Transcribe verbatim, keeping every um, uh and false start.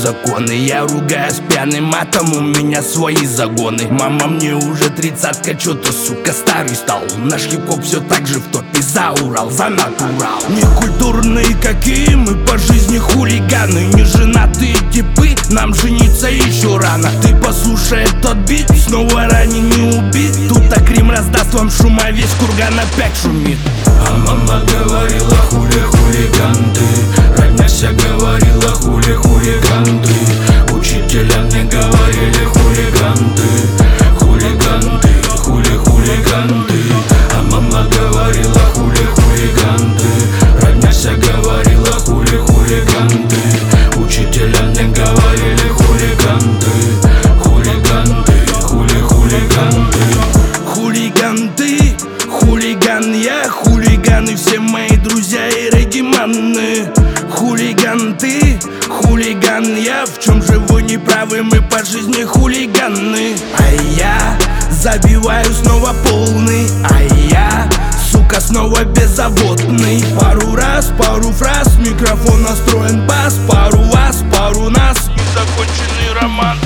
законы. Я ругаюсь пьяным матом, у меня свои загоны. Мама, мне уже тридцатка, чё-то, сука, старый стал. Наш хип-хоп все так же в топе, за Урал, за натурал. Некультурные какие мы по жизни хулиганы, не женатые типы, нам жениться еще рано. Ты послушай этот бит, снова ранен, не убит. Тут так Рим раздаст вам шума, весь курган опять шумит. А мама говорила, хули хулиган ты. Родня вся говорила, хули хулиган ты. Учителя мне говорили, хулиган ты. Хулиган ты, хули хулиган ты. А мама говорила, хули хулиган ты. Родня вся говорила, хули хулиган ты. Учителя мне говорили, хулиган ты. Хулиган ты, хули хулиган ты. Хулиган ты, хулиган я, хулиганы все мои друзья и региманы. Хулиган ты, хулиган я, в чем же вы не правы, мы по жизни хулиганы. А я забиваю снова полный, а я, сука, снова беззаботный. Пару раз, пару фраз, микрофон настроен бас, пару вас, пару нас, незаконченный роман.